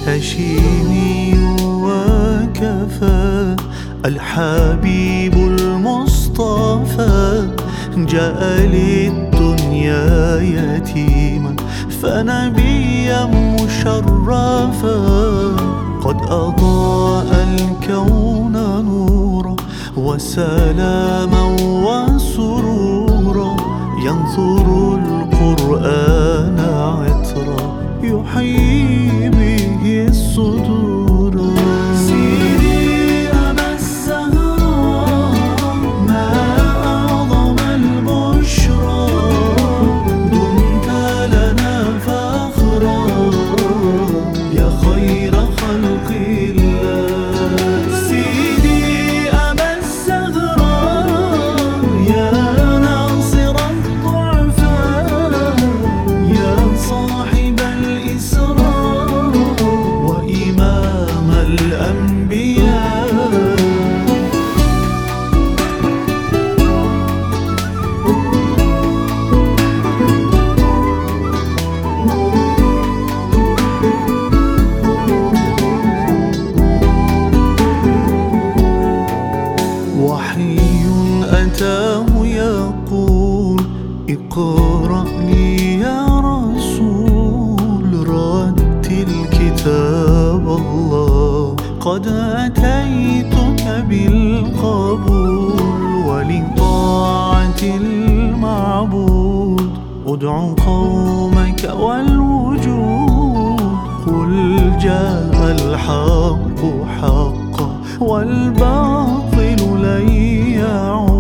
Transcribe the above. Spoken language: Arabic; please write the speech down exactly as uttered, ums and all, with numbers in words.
هشيمي وكفى الحبيب المصطفى جاء للدنيا يتيما فنبيا مشرفا قد أضاء الكون نورا وسلاما وسرورا ينثر القرآن عطرا يحيي به الصدور. سيدي أبا الزهراء ما أعظم البشرى دمت لنا فخرا يا خير خلق الله. سيدي أبا الزهراء يا ناصر الضعفاء يا صاحب الإسراء وإمام الأنبياء. وحي أتاه يقول اقرأ لي يا رسول رتل كتاب الله قد أتيتك بالقبول ولطاعة المعبود ادع قومك والوجود قل جاء الحق حقا والباطل لن يعود.